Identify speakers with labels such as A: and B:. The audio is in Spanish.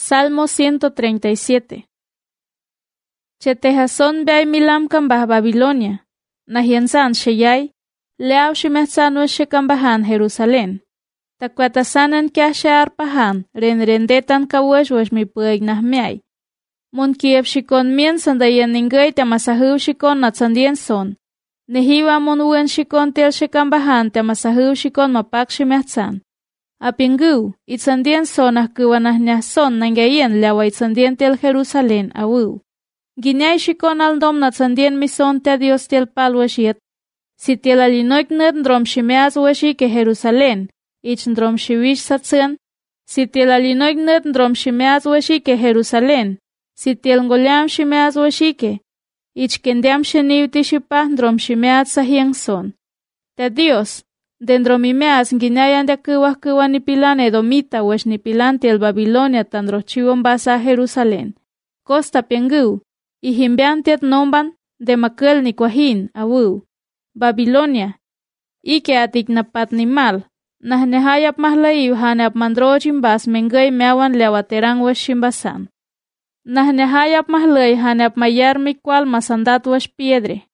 A: Salmo 137. Chetejason beay milam kambah Babilonia, nahiansan sheyay, leaw shimehsan weshe kambahan Jerusalén. Takwatasanan kya arpahan, rendetan kawesh wesh mi pueg nahmeay. Mon kiev shikon mien sandayen ningay tamasahu shikon natsandien son. Nehiwa mon uen shikon tel shekambahan tamasahu shikon mapak shimehsan. Apingu, itzandien son ahkuwanahnyah son nangayen leawa itzandien tel Jerusalén awu. Ginyay shikon aldom natsandien mison te Dios tel palweshiet. Si tel alinoik net ndrom shimeaz weshi ke Jerusalén, ich ndrom shiwish satsen. Si tel alinoik net ndrom shimeaz weshi ke Jerusalén, si tel ngoliam shimeaz weshi ke. Ich kendiam sheniw tishipah ndrom shimeaz sahiang son. Te Dios, dendro mimeas nginayan de kuwa nipilan edomita wesh nipilan tel Babilonia tandro chiwon basa Jerusalén. Costa pengu, y himbeantiet nomban de makel ni kwahin awu. Babilonia, ike atik napat ni mal, nahnehayap mahlaiw hanap mandrojim bas mengay meawan lewaterang wesh shimbasan. Nahnehayap mahlay hanap mayar mikwal masandat wesh piedre.